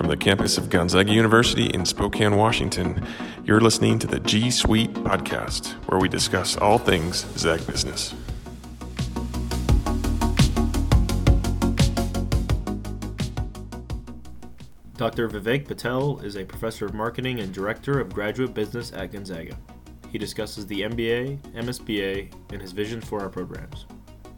from the campus of Gonzaga University in Spokane, Washington. You're listening to the G Suite podcast, where we discuss all things Zag business. Dr. Vivek Patel is a professor of marketing and director of graduate business at Gonzaga. He discusses the MBA, MSBA, and his vision for our programs.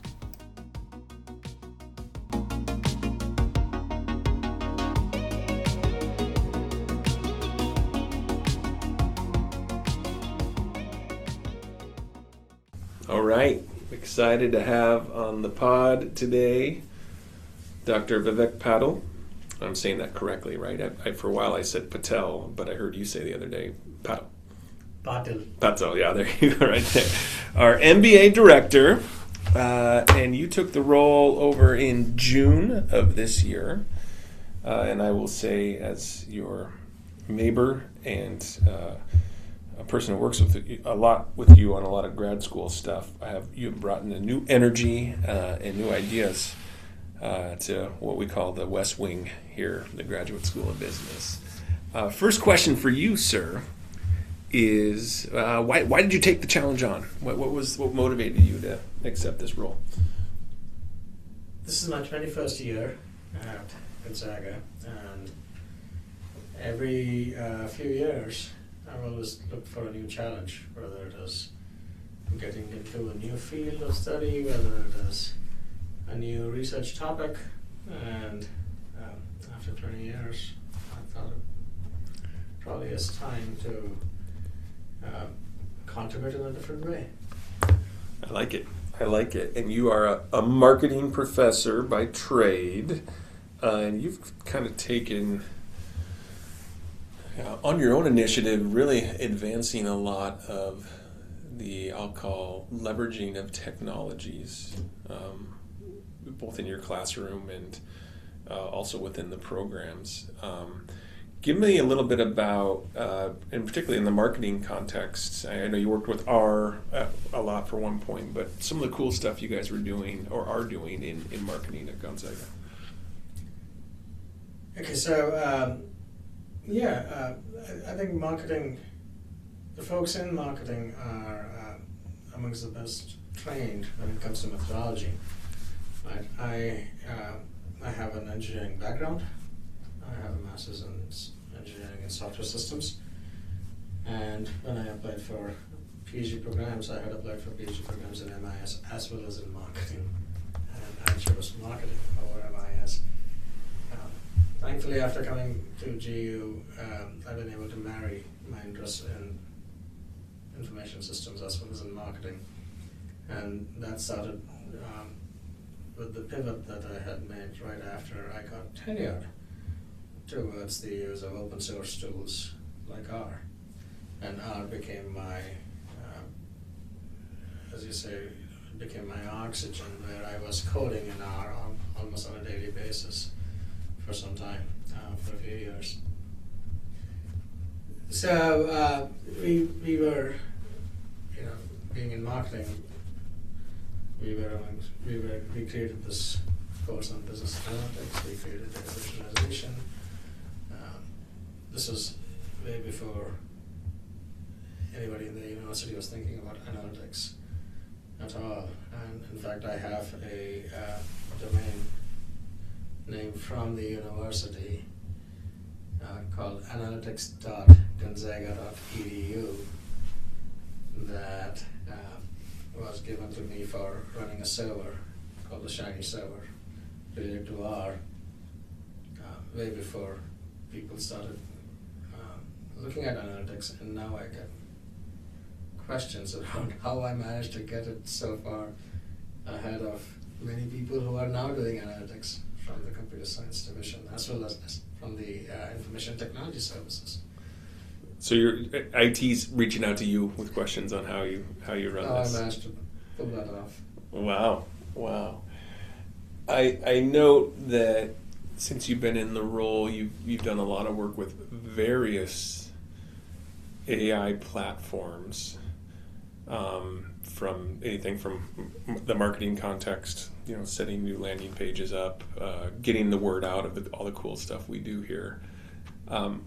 All right, excited to have on the pod today Dr. Vivek Patel. I'm saying that correctly, right? For a while I said Patel, but I heard you say the other day Patel. Patel, yeah, there you go, right there. Our MBA director, and you took the role over in June of this year. And I will say, as your neighbor and a person who works with a lot with you on a lot of grad school stuff, you have brought in a new energy and new ideas to what we call the West Wing here, the Graduate School of Business. First question for you, sir, is why did you take the challenge on? What motivated you to accept this role? This is my 21st year at Gonzaga, and every few years I've always looked for a new challenge, whether it is getting into a new field of study, whether it is a new research topic, and after 20 years I thought it probably is time to contribute in a different way. I like it. And you are a marketing professor by trade, and you've kind of taken on your own initiative, really advancing a lot of the, I'll call, leveraging of technologies, both in your classroom and also within the programs. Give me a little bit about, and particularly in the marketing context, I know you worked with R a lot for one point, but some of the cool stuff you guys were doing or are doing in marketing at Gonzaga. Okay, so I think marketing, the folks in marketing are amongst the best trained when it comes to methodology. Right? I have an engineering background. I have a master's in engineering and software systems. And when I applied for PhD programs, I had applied for PhD programs in MIS as well as in marketing. And I chose marketing over MIS. Thankfully, after coming to GU, I've been able to marry my interest in information systems as well as in marketing. And that started with the pivot that I had made right after I got tenured towards the use of open source tools like R. And R became my, as you say, became my oxygen, where I was coding in R almost on a daily basis for some time, for a few years. So we were, being in marketing, we created this course on business analytics. We created data visualization. This was way before anybody in the university was thinking about analytics at all. And in fact, I have a domain name from the university called analytics.gonzaga.edu that was given to me for running a server called the Shiny server related to R, way before people started looking at analytics, and now I get questions around how I managed to get it so far ahead of many people who are now doing analytics from the computer science division, as well as from the information technology services. So your IT's reaching out to you with questions on how you run this. I managed to pull that off. Wow. I note that since you've been in the role, you've done a lot of work with various AI platforms, from anything from the marketing context, setting new landing pages up, getting the word out of all the cool stuff we do here, Um,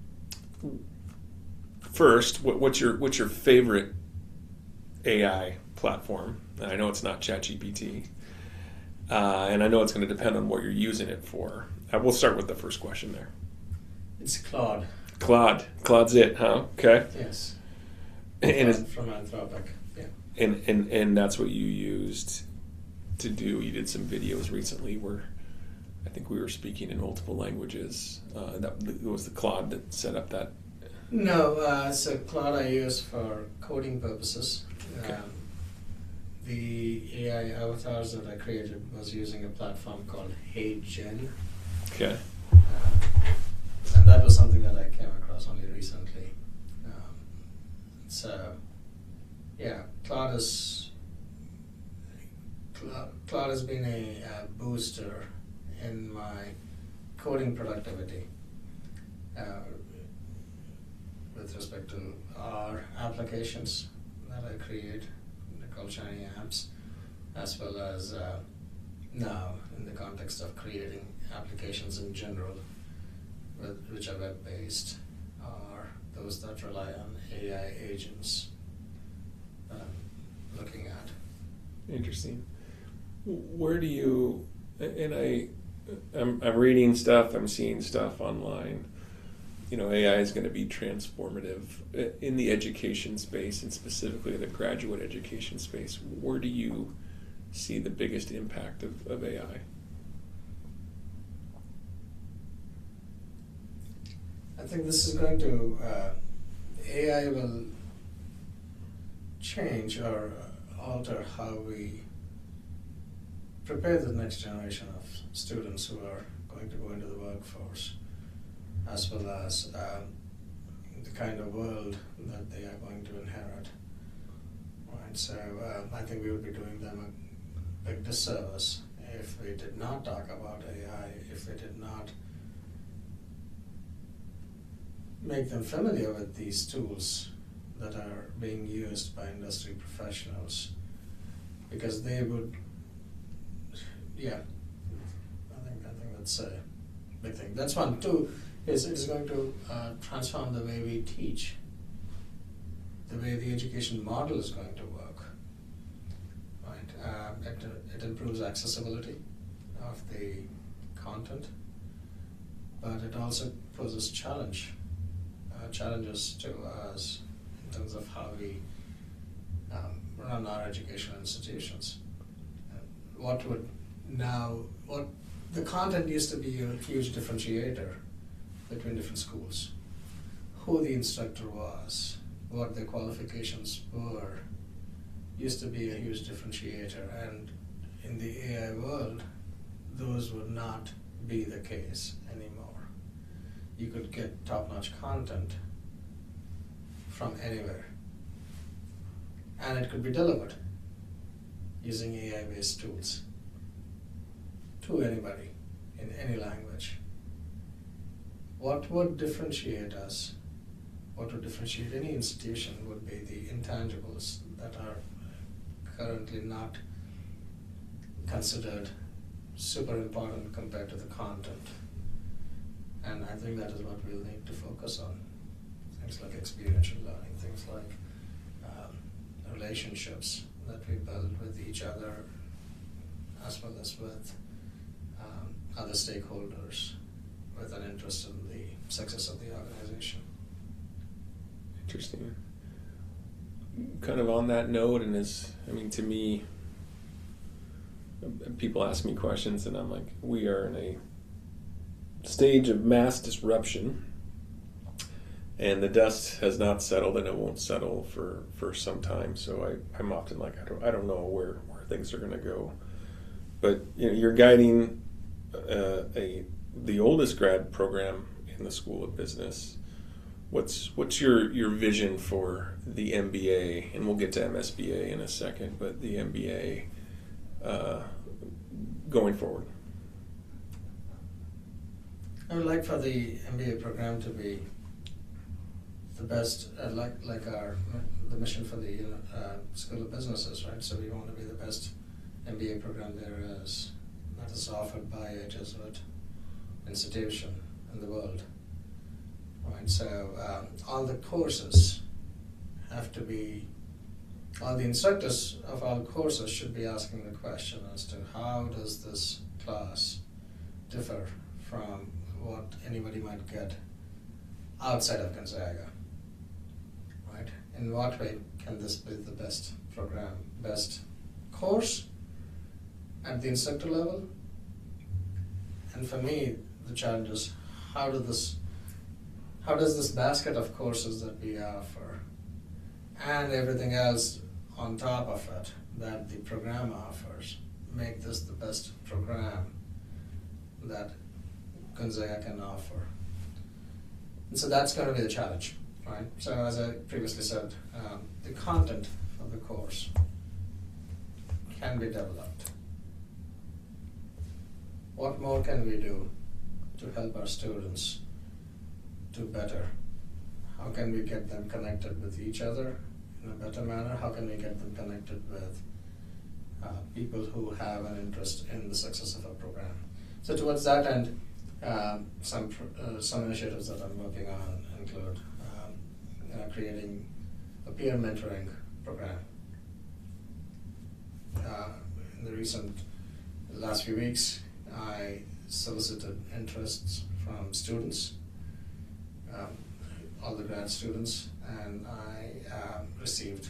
First, what's your favorite AI platform? And I know it's not ChatGPT, and I know it's going to depend on what you're using it for. We'll start with the first question there. It's Claude. Claude's it, huh? Okay. Yes. And from Anthropic. Yeah. And that's what you used to do. You did some videos recently where I think we were speaking in multiple languages. It was the Claude that set up that. No, so Claude I use for coding purposes. Okay. The AI avatars that I created was using a platform called HeyGen. Okay. And that was something that I came across only recently. Yeah, Claude has been a booster in my coding productivity with respect to our applications that I create, they're called Shiny Apps, as well as now in the context of creating applications in general, which are web-based, are those that rely on AI agents that I'm looking at. Interesting. Where do you? And I'm reading stuff. I'm seeing stuff online. AI is going to be transformative in the education space, and specifically the graduate education space. Where do you see the biggest impact of AI? I think this is going to, AI will change or alter how we prepare the next generation of students who are going to go into the workforce, as well as the kind of world that they are going to inherit. Right? So I think we would be doing them a big disservice if we did not talk about AI, if we did not make them familiar with these tools that are being used by industry professionals, because they would, yeah, I think that's a big thing. That's one. Two is it's going to transform the way we teach, the way the education model is going to work. Right? It improves accessibility of the content, but it also poses challenges to us in terms of how we run our educational institutions. What the content used to be a huge differentiator between different schools. Who the instructor was, what their qualifications were, used to be a huge differentiator, and in the AI world, those would not be the case anymore. You could get top-notch content from anywhere, and it could be delivered using AI-based tools to anybody in any language. What would differentiate us, what would differentiate any institution would be the intangibles that are currently not considered super important compared to the content. And I think that is what we'll need to focus on. Things like experiential learning, things like relationships that we build with each other, as well as with other stakeholders with an interest in the success of the organization. Interesting. Kind of on that note, and to me, people ask me questions, and I'm like, we are in a stage of mass disruption, and the dust has not settled, and it won't settle for some time. So I'm often like, I don't know where things are going to go. But you're guiding the oldest grad program in the School of Business. What's your vision for the MBA? And we'll get to MSBA in a second, but the MBA going forward. I would like for the MBA program to be the best, like the mission for the School of Businesses, right? So we want to be the best MBA program there is, that is offered by a Jesuit institution in the world. right? So all the courses have to be, all the instructors of all courses should be asking the question as to how does this class differ from what anybody might get outside of Gonzaga, right? In what way can this be the best program, best course at the instructor level? And for me, the challenge is how does this basket of courses that we offer and everything else on top of it that the program offers make this the best program that Gonzaga can offer. And so that's going to be the challenge, right? So as I previously said, the content of the course can be developed. What more can we do to help our students do better? How can we get them connected with each other in a better manner? How can we get them connected with people who have an interest in the success of a program? So towards that end, some initiatives that I'm working on include creating a peer mentoring program. In the last few weeks, I solicited interests from students, all the grad students, and I received,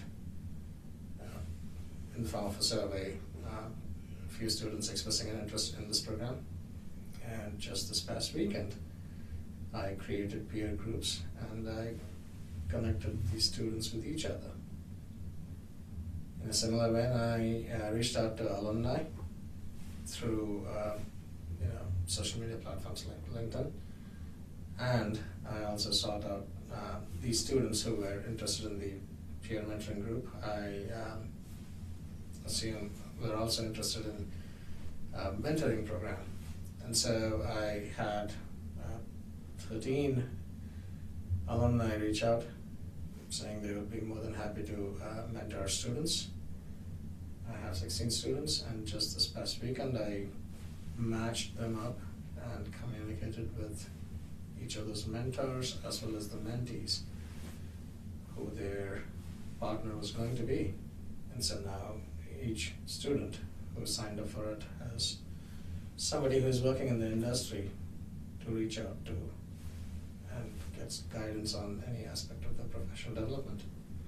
in the form of a survey, a few students expressing an interest in this program. And just this past weekend, I created peer groups and I connected these students with each other. In a similar way, I reached out to alumni through social media platforms like LinkedIn, and I also sought out these students who were interested in the peer mentoring group. I assume were also interested in mentoring program. And so I had 13 alumni reach out saying they would be more than happy to mentor students. I have 16 students, and just this past weekend I matched them up and communicated with each of those mentors as well as the mentees who their partner was going to be. And so now each student who signed up for it has somebody who is working in the industry to reach out to and gets guidance on any aspect of their professional development.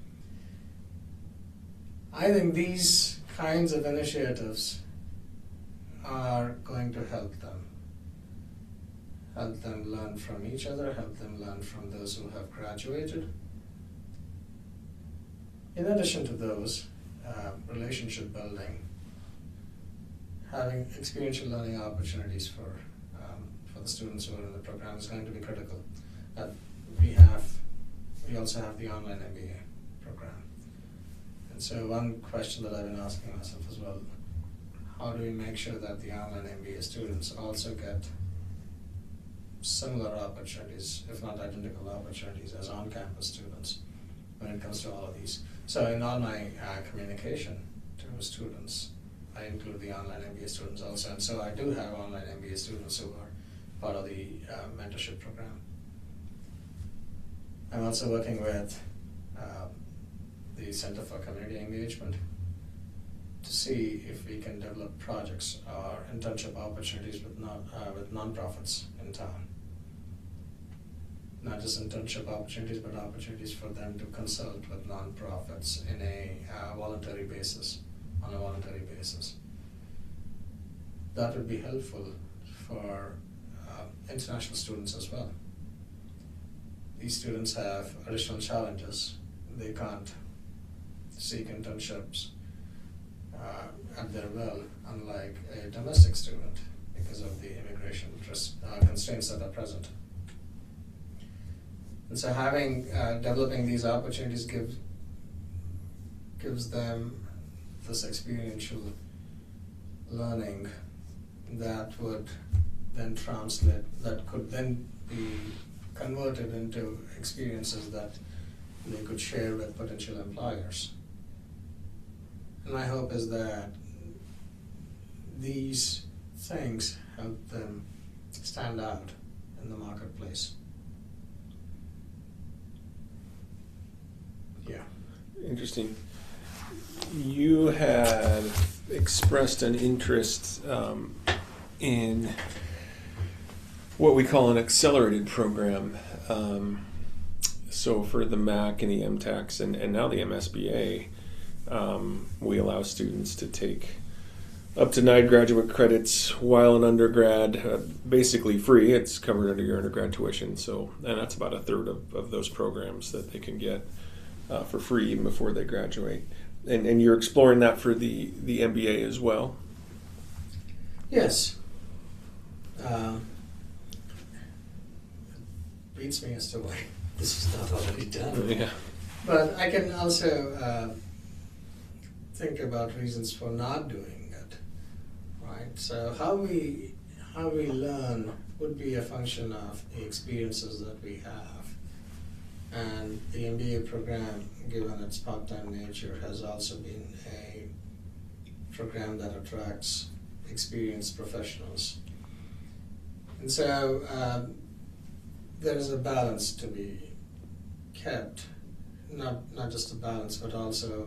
I think these kinds of initiatives are going to help them learn from each other, help them learn from those who have graduated. In addition to those, relationship building, having experiential learning opportunities for the students who are in the program is going to be critical. We also have the online MBA program. And so one question that I've been asking myself as well, how do we make sure that the online MBA students also get similar opportunities, if not identical opportunities, as on-campus students when it comes to all of these? So in all my communication to students, I include the online MBA students also, and so I do have online MBA students who are part of the mentorship program. I'm also working with the Center for Community Engagement to see if we can develop projects or internship opportunities with nonprofits in town. Not just internship opportunities, but opportunities for them to consult with nonprofits in a voluntary basis, on a voluntary basis. That would be helpful for international students as well. These students have additional challenges. They can't seek internships at their will, unlike a domestic student, because of the immigration constraints that are present. And so developing these opportunities gives them this experiential learning that would then translate, that could then be converted into experiences that they could share with potential employers. And my hope is that these things help them stand out in the marketplace. Interesting. You had expressed an interest in what we call an accelerated program. So for the MAC and the MTACs and now the MSBA, we allow students to take up to 9 graduate credits while in undergrad, basically free. It's covered under your undergrad tuition. So, and that's about a third of those programs that they can get for free even before they graduate. And you're exploring that for the MBA as well? Yes. Beats me as to why this is not already done. Yeah. But I can also think about reasons for not doing it, right? So how we learn would be a function of the experiences that we have. And the MBA program, given its part-time nature, has also been a program that attracts experienced professionals. And so there is a balance to be kept, not just a balance, but also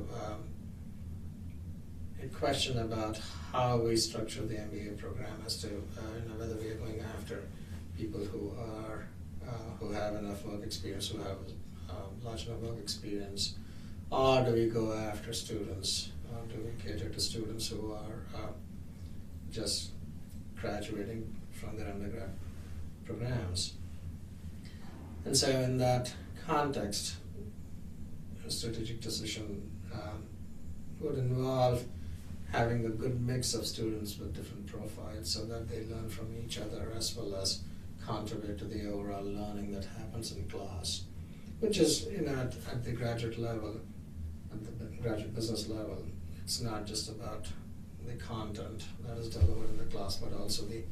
a question about how we structure the MBA program as to whether we are going after people who are who have enough work experience, who have large enough work experience, or do we go after students, or do we cater to students who are just graduating from their undergrad programs. And so in that context, a strategic decision would involve having a good mix of students with different profiles so that they learn from each other as well as contribute to the overall learning that happens in class, which is at the graduate level, at the graduate business level. It's not just about the content that is delivered in the class, but also the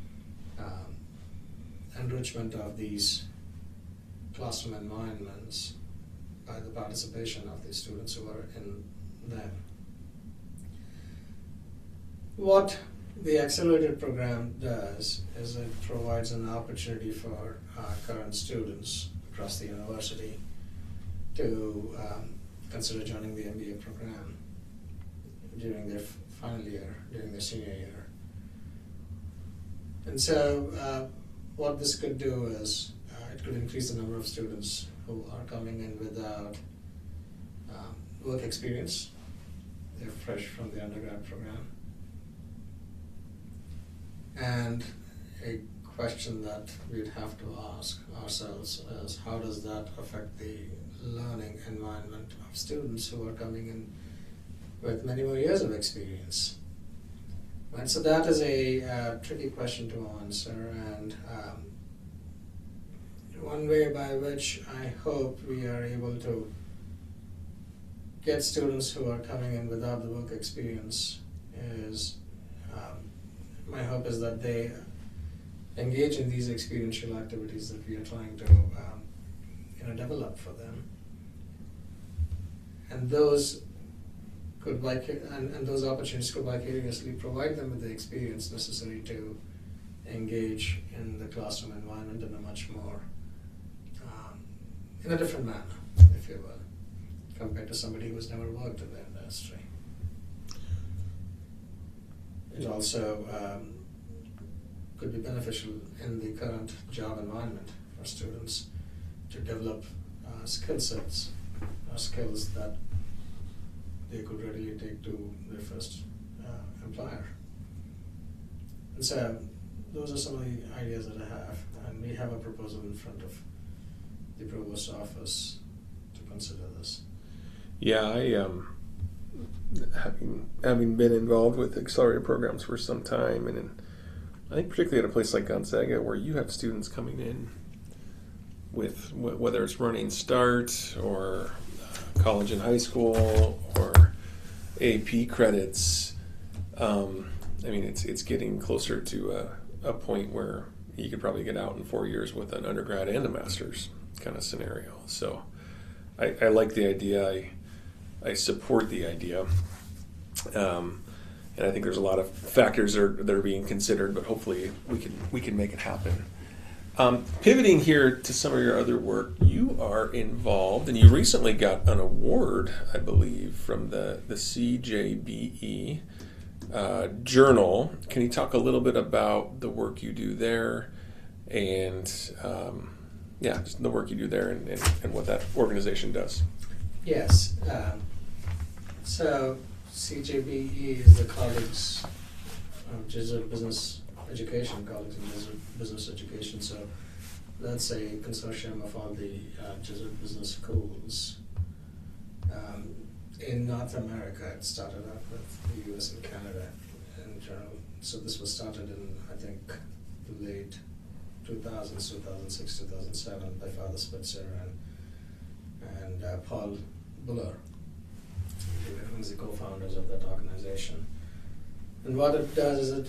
enrichment of these classroom environments by the participation of the students who are in them. What the accelerated program does is it provides an opportunity for current students across the university to consider joining the MBA program during their final year, during their senior year. And so what this could do is it could increase the number of students who are coming in without work experience. They're fresh from the undergrad program. And a question that we'd have to ask ourselves is, how does that affect the learning environment of students who are coming in with many more years of experience? Right, so that is a tricky question to answer, and one way by which I hope we are able to get students who are coming in without the work experience is, my hope is that they engage in these experiential activities that we are trying to develop for them, and those could and those opportunities could vicariously provide them with the experience necessary to engage in the classroom environment in a much more in a different manner, if you will, compared to somebody who's never worked in the industry. It also could be beneficial in the current job environment for students to develop skill sets or skills that they could readily take to their first employer. And so those are some of the ideas that I have, and we have a proposal in front of the Provost's office to consider this. Yeah, I having been involved with accelerated programs for some time, and I think particularly at a place like Gonzaga, where you have students coming in with whether it's running START or college and high school or AP credits. I mean, it's getting closer to a point where you could probably get out in 4 years with an undergrad and a master's kind of scenario. So I like the idea. I support the idea. And I think there's a lot of factors that are being considered, but hopefully we can make it happen. Pivoting here to some of your other work, you are involved, and you recently got an award, I believe, from the CJBE Journal. Can you talk a little bit about the work you do there, and just the work you do there, and what that organization does? Yes. So CJBE is the Colleagues of Jesuit Business Education, Colleagues in Jesuit Business Education. So that's a consortium of all the Jesuit business schools. In North America, it started out with the US and Canada in general. So this was started in, I think, the late 2000s, 2006, 2007 by Father Spitzer and Paul Buller, who's the co-founders of that organization. And what it does is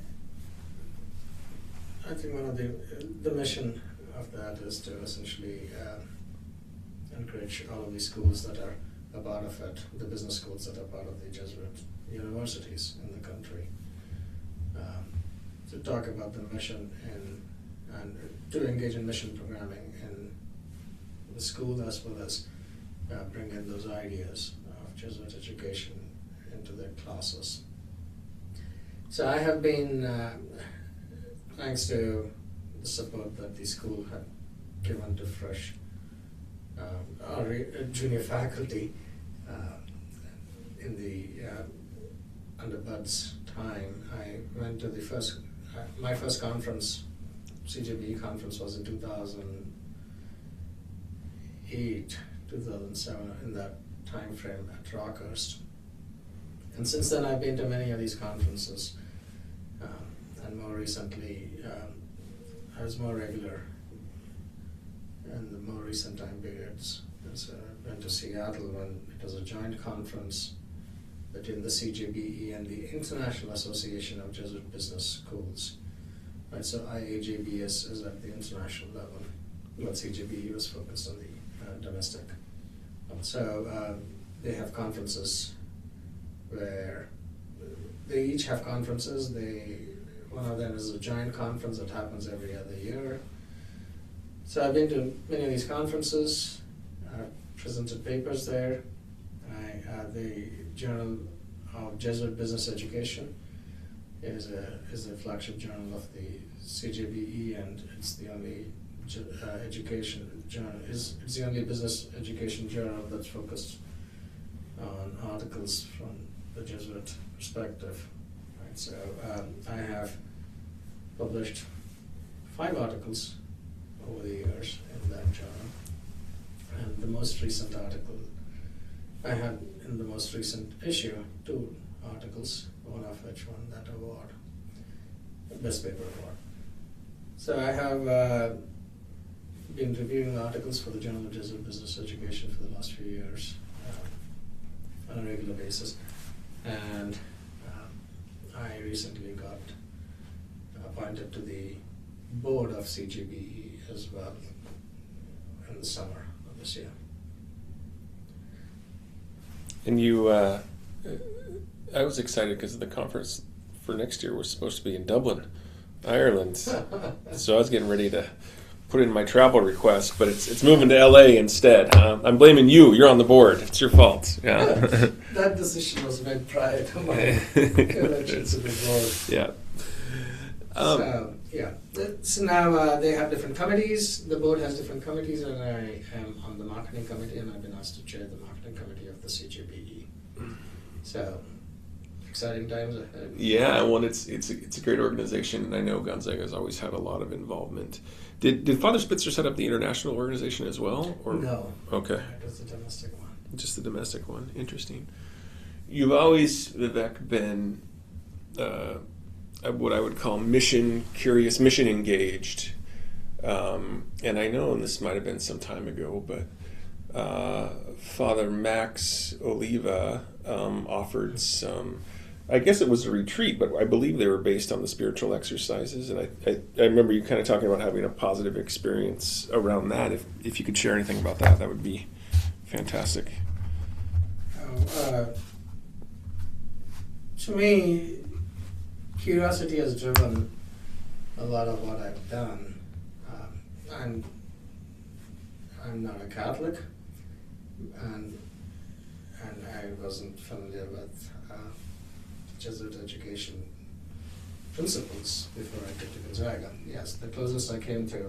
I think one of the mission of that is to essentially encourage all of these schools that are a part of it, the business schools that are part of the Jesuit universities in the country, to talk about the mission and to engage in mission programming in the school, as well as bring in those ideas of Jesuit education into their classes. So I have been, thanks to the support that the school had given to fresh junior faculty in the under Bud's time, I went to the my first conference, CJBE conference, was in 2008, 2007, in that time frame at Rockhurst. And since then I've been to many of these conferences, and more recently I was more regular in the more recent time periods. So I went to Seattle when it was a joint conference between the CJBE and the International Association of Jesuit Business Schools. Right, so IAJBS is at the international level, but CJBE was focused on the domestic. So they have conferences where they each have conferences. One of them is a giant conference that happens every other year. So I've been to many of these conferences. I've presented papers there. The Journal of Jesuit Business Education is a flagship journal of the CJBE, and it's the only education journal. It's the only business education journal that's focused on articles from the Jesuit perspective. Right, so I have published 5 articles over the years in that journal, and the most recent article I had in the most recent issue, 2 articles, one of which won that award, the Best Paper Award. So I have been reviewing articles for the Journal of Jesuit Business Education for the last few years on a regular basis, and I recently got appointed to the board of CJBE as well in the summer of this year. And you, I was excited because the conference for next year was supposed to be in Dublin, Ireland. So I was getting ready to put in my travel request, but it's moving to LA instead. I'm blaming you. You're on the board. It's your fault. Yeah. That decision was made prior to my election to the board. Yeah. So now they have different committees. The board has different committees, and I am on the marketing committee, and I've been asked to chair the marketing committee of the CJBE. So exciting times ahead. Yeah, well, it's a great organization, and I know Gonzaga has always had a lot of involvement. Did Father Spitzer set up the international organization as well? Or? No. Okay. It was the domestic one. Just the domestic one. Interesting. You've always, Vivek, been what I would call mission curious, mission engaged. And I know, and this might have been some time ago, but Father Max Oliva offered some, I guess it was a retreat, but I believe they were based on the spiritual exercises. And I remember you kind of talking about having a positive experience around that. If you could share anything about that, that would be fantastic. To me, curiosity has driven a lot of what I've done. I'm not a Catholic, and I wasn't familiar with Jesuit education principles before I came to Gonzaga. Yes, the closest I came to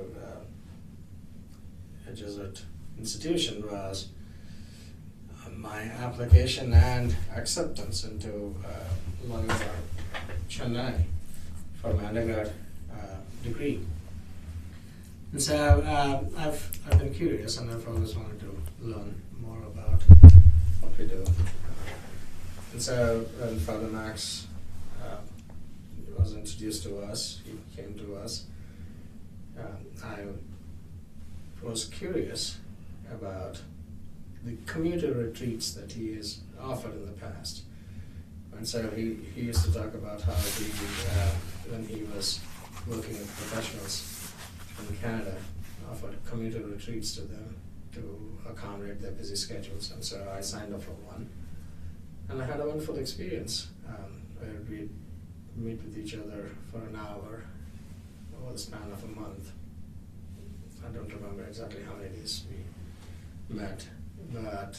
a Jesuit institution was my application and acceptance into Loyola Chennai for my undergrad degree. And so I've been curious, and I've always wanted to learn more about what we do. And so when Father Max was introduced to us, he came to us, I was curious about the commuter retreats that he has offered in the past. And so he used to talk about how he, when he was working with professionals in Canada, offered commuter retreats to them to accommodate their busy schedules. And so I signed up for one. And I had a wonderful experience where we'd meet with each other for an hour over the span of a month. I don't remember exactly how many days we met, but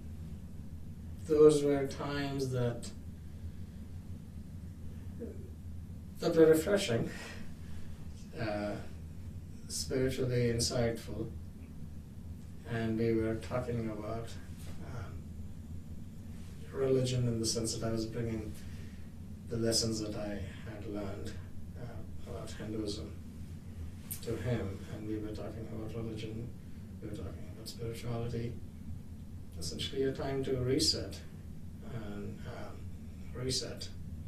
those were times that were refreshing, spiritually insightful, and we were talking about religion in the sense that I was bringing the lessons that I had learned about Hinduism to him, and we were talking about religion, we were talking about spirituality. Essentially a time to reset and reset.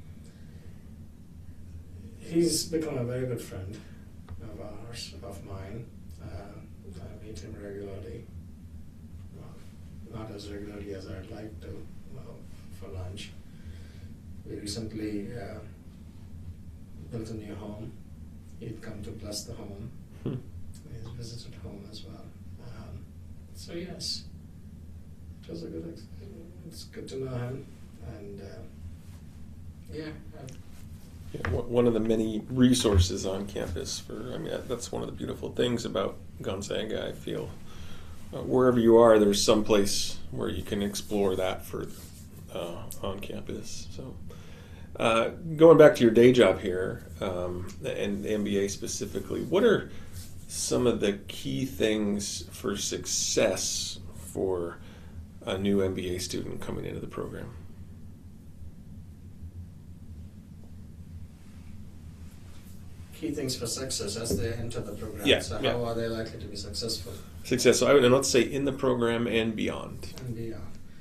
He's become a very good friend of ours, of mine. I meet him regularly, not as regularly as I'd like to, for lunch. We recently built a new home. He'd come to bless the home. He's visited home as well. So yes, it was a good. It's good to know him, and yeah. One of the many resources on campus that's one of the beautiful things about Gonzaga, I feel. Wherever you are, there's some place where you can explore that further on campus. So, going back to your day job here, and the MBA specifically, what are some of the key things for success for a new MBA student coming into the program? Key things for success as they enter the program. Yeah, so yeah. How are they likely to be successful? Success. So and let's say in the program and beyond. And beyond.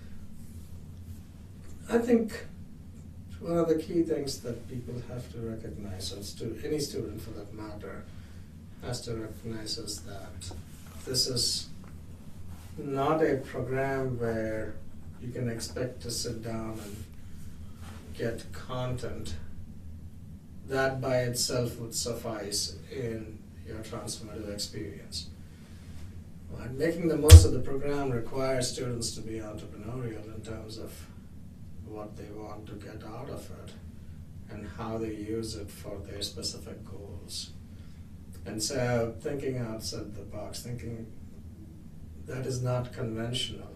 I think one of the key things that people have to recognize, or any student for that matter, has to recognize is that this is not a program where you can expect to sit down and get content that by itself would suffice in your transformative experience. And making the most of the program requires students to be entrepreneurial in terms of what they want to get out of it and how they use it for their specific goals. And so thinking outside the box, thinking that is not conventional,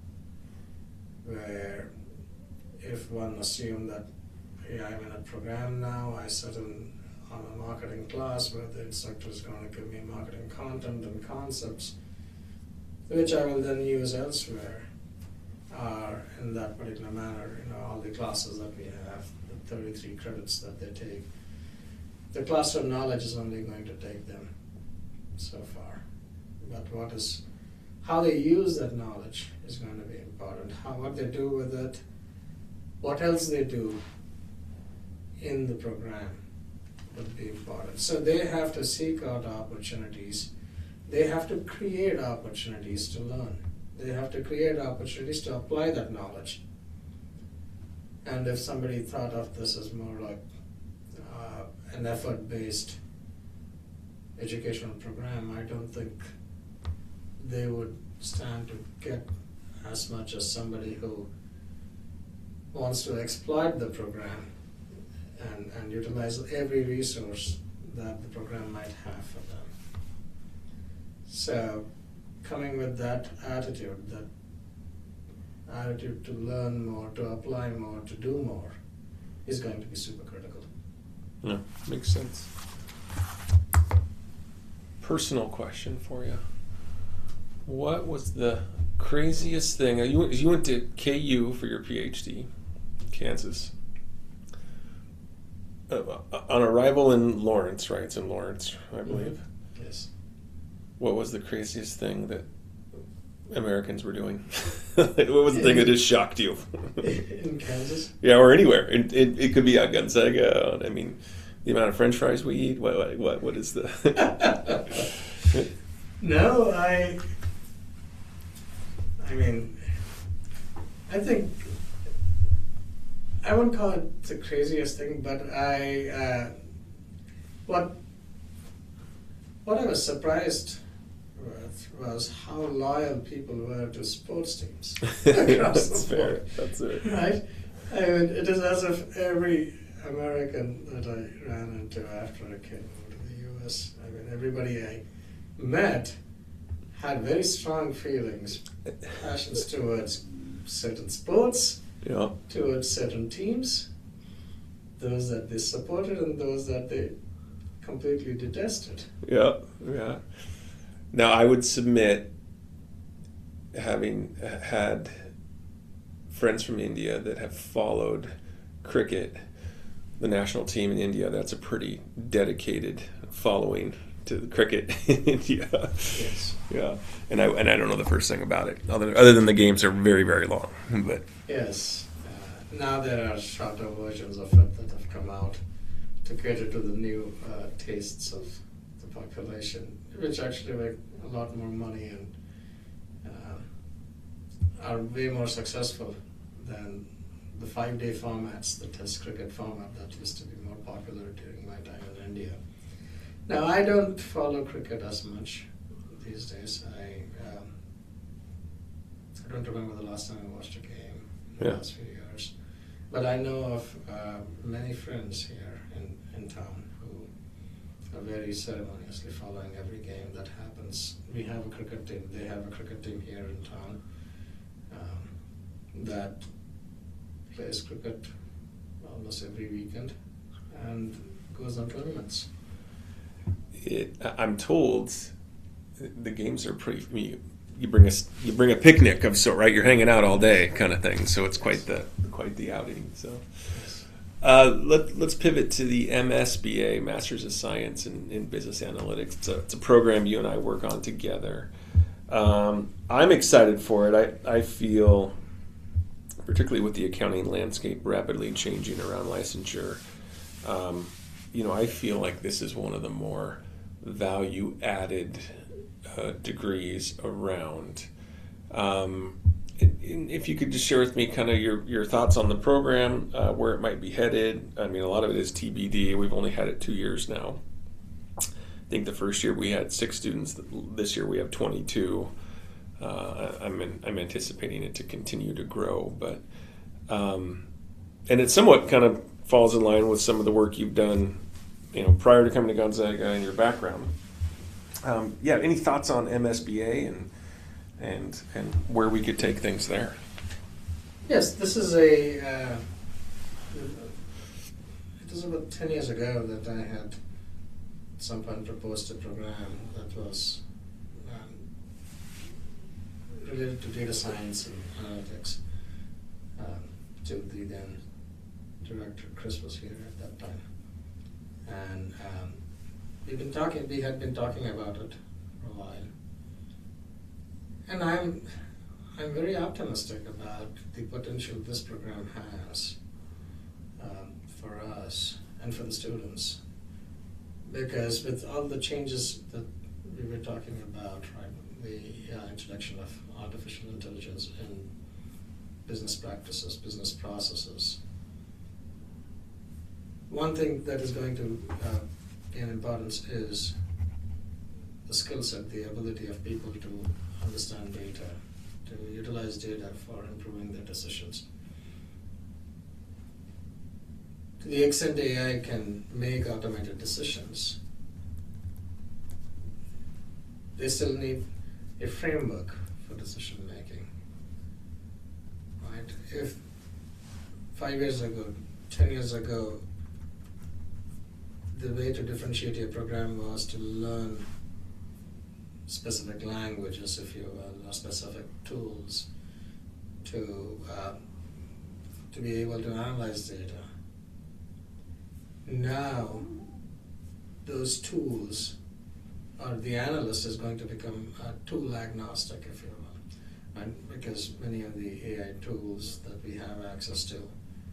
where if one assumed that, yeah, I'm in a program now, I sit on a marketing class where the instructor is going to give me marketing content and concepts, which I will then use elsewhere, in that particular manner. All the classes that we have, the 33 credits that they take, the classroom knowledge is only going to take them so far. But how they use that knowledge is going to be important. What they do with it, what else they do in the program would be important. So they have to seek out opportunities. They have to create opportunities to learn. They have to create opportunities to apply that knowledge. And if somebody thought of this as more like an effort-based educational program, I don't think they would stand to get as much as somebody who wants to exploit the program and utilize every resource that the program might have for them. So, coming with that attitude to learn more, to apply more, to do more, is going to be super critical. Yeah, makes sense. Personal question for you. What was the craziest thing? You went to KU for your PhD, Kansas. On arrival in Lawrence, right? It's in Lawrence, I believe. Mm-hmm. Yes. What was the craziest thing that Americans were doing? What was the thing that just shocked you? In Kansas? Yeah, or anywhere. It could be at Gonzaga. I mean, the amount of French fries we eat. What is the? No, I mean, I think I wouldn't call it the craziest thing, but what I was surprised with was how loyal people were to sports teams across That's the board. fair. That's it. Right? I mean, it is as if every American that I ran into after I came over to the U.S., I mean, everybody I met had very strong feelings, passions towards certain sports, Yeah. towards certain teams, those that they supported and those that they completely detested. Yeah. Yeah. Now, I would submit, having had friends from India that have followed cricket, the national team in India, that's a pretty dedicated following to the cricket in India. Yes. Yeah. And I don't know the first thing about it, other than the games are very, very long. But Yes. Now there are shorter versions of it that have come out to cater to the new tastes of the population, which actually make a lot more money and are way more successful than the 5-day formats, the Test cricket format that used to be more popular during my time in India. Now, I don't follow cricket as much these days. I don't remember the last time I watched a game in the last few years. But I know of many friends here in town who are very ceremoniously following every game that happens. We have a cricket team. They have a cricket team here in town that plays cricket almost every weekend and goes on tournaments. I'm told the games are pretty. You bring a picnic of sort, right? You're hanging out all day, kind of thing. So it's quite the outing. So let's pivot to the MSBA, Masters of Science in Business Analytics. It's a program you and I work on together. I'm excited for it. I feel, particularly with the accounting landscape rapidly changing around licensure, I feel like this is one of the more value-added degrees around. If you could just share with me kind of your thoughts on the program, where it might be headed. I mean, a lot of it is TBD. We've only had it 2 years now. I think the first year we had 6 students. This year we have 22. I'm anticipating it to continue to grow, but and it somewhat kind of falls in line with some of the work you've done, prior to coming to Gonzaga and your background. Any thoughts on MSBA and where we could take things there? Yes, this is it was about 10 years ago that I had at some point proposed a program that was related to data science and analytics to the then director. Chris was here at that time. And we had been talking about it for a while. And I'm very optimistic about the potential this program has for us and for the students. Because with all the changes that we were talking about, right, the introduction of artificial intelligence in business practices, business processes, one thing that is going to gain importance is the skill set, the ability of people to understand data, to utilize data for improving their decisions. To the extent AI can make automated decisions, they still need a framework for decision making. Right? If 5 years ago, 10 years ago, the way to differentiate your program was to learn specific languages, if you will, or specific tools to be able to analyze data. Now, those tools, or the analyst is going to become tool agnostic, if you will, right? Because many of the AI tools that we have access to,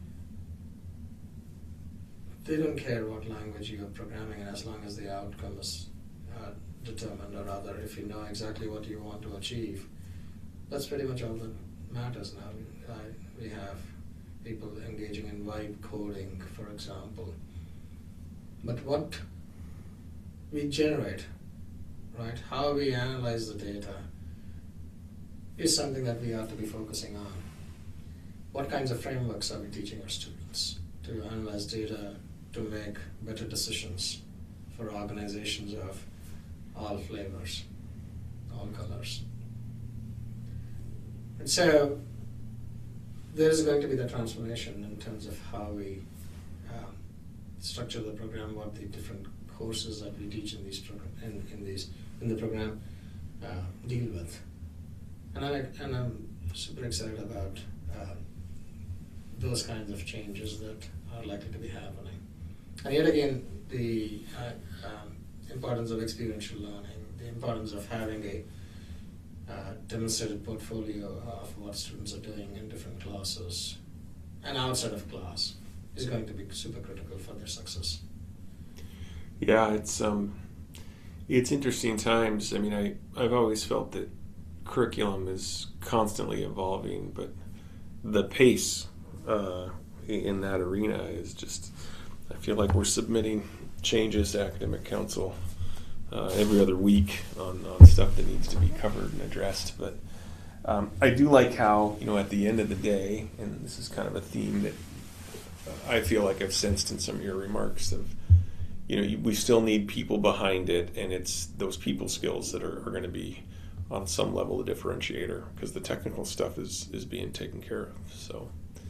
they don't care what language you're programming in as long as the outcome is determined, or rather, if you know exactly what you want to achieve. That's pretty much all that matters now. We have people engaging in vibe coding, for example. But what we generate, right, how we analyze the data, is something that we ought to be focusing on. What kinds of frameworks are we teaching our students to analyze data, to make better decisions for organizations of all flavors, all colors? And so there's going to be the transformation in terms of how we structure the program, what the different courses that we teach in these in the program deal with. And I'm super excited about those kinds of changes that are likely to be happening. And yet again, the importance of experiential learning, the importance of having a demonstrated portfolio of what students are doing in different classes and outside of class is going to be super critical for their success. Yeah, it's interesting times. I mean, I've always felt that curriculum is constantly evolving, but the pace in that arena is just, I feel like we're submitting changes to Academic Council every other week on stuff that needs to be covered and addressed. But I do like how, at the end of the day, and this is kind of a theme that I feel like I've sensed in some of your remarks of, we still need people behind it, and it's those people skills that are going to be on some level a differentiator, because the technical stuff is being taken care of. So,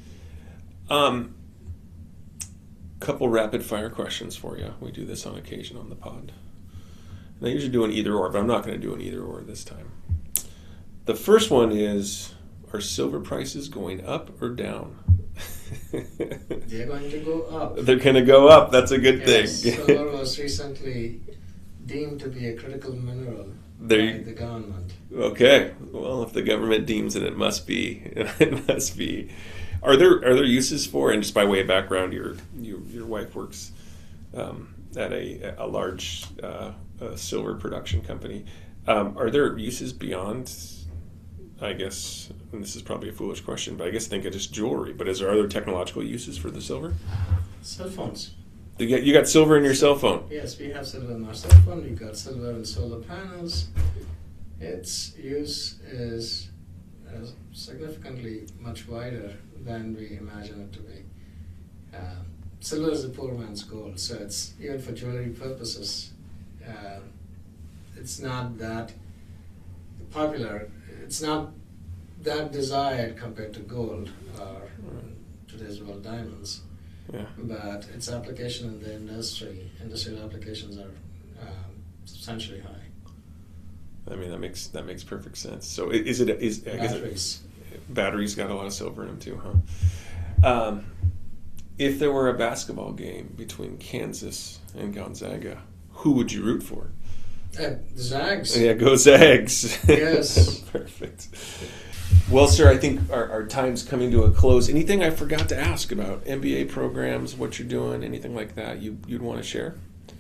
couple rapid fire questions for you. We do this on occasion on the pod. And I usually do an either or, but I'm not going to do an either or this time. The first one is, are silver prices going up or down? They're going to go up. They're going to go up. That's a good thing. Silver was recently deemed to be a critical mineral by the government. Okay. Well, if the government deems it, it must be. It must be. Are there uses for, and just by way of background, your wife works at a large silver production company. Are there uses beyond, I guess, and this is probably a foolish question, but I guess think of just jewelry, but is there other technological uses for the silver? Cell phones. You got silver in your cell phone? Yes, we have silver in our cell phone. We got silver in solar panels. Its use is significantly much wider than we imagine it to be. Silver is the poor man's gold, so it's even for jewelry purposes. It's not that popular. It's not that desired compared to gold or today's world diamonds. Yeah. But its application in the industrial applications are substantially high. I mean, that makes perfect sense. So batteries? Batteries got a lot of silver in them too, huh? If there were a basketball game between Kansas and Gonzaga, who would you root for? Zags. Yeah, go Zags. Yes. Perfect. Well, sir, I think our time's coming to a close. Anything I forgot to ask about MBA programs, what you're doing, anything like that you'd want to share?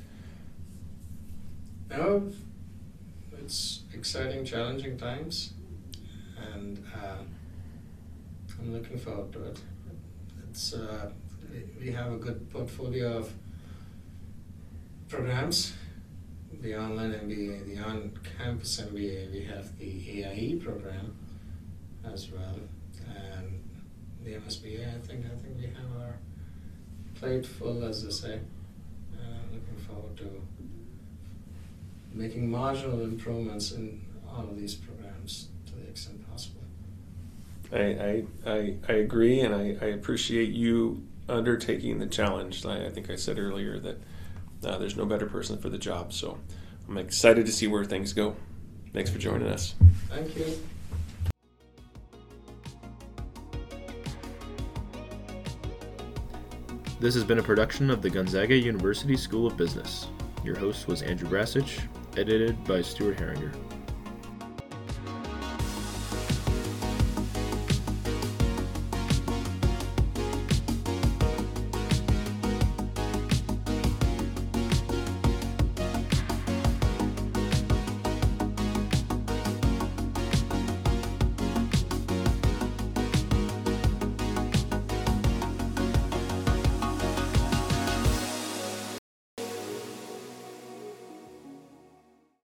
No, it's exciting, challenging times, and I'm looking forward to it. It's we have a good portfolio of programs. The online MBA, the on-campus MBA, we have the AIE program as well, and the MSBA. I think we have our plate full, as they say. Looking forward to making marginal improvements in all of these programs to the extent possible. I agree, and I appreciate you undertaking the challenge. I think I said earlier that there's no better person for the job, so I'm excited to see where things go. Thanks for joining us. Thank you. This has been a production of the Gonzaga University School of Business. Your host was Andrew Brasich, edited by Stuart Herringer.